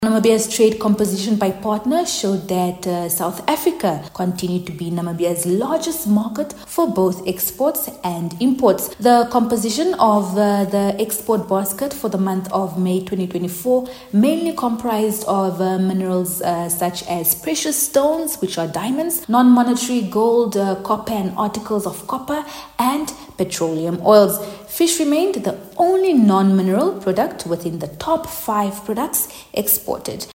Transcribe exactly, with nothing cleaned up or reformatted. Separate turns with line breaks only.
Namibia's trade composition by partners showed that uh, South Africa continued to be Namibia's largest market for both exports and imports. The composition of uh, the export basket for the month of May twenty twenty-four mainly comprised of uh, minerals uh, such as precious stones, which are diamonds, non-monetary gold, uh, copper and articles of copper, and petroleum oils. Fish remained the only non-mineral product within the top five products exported.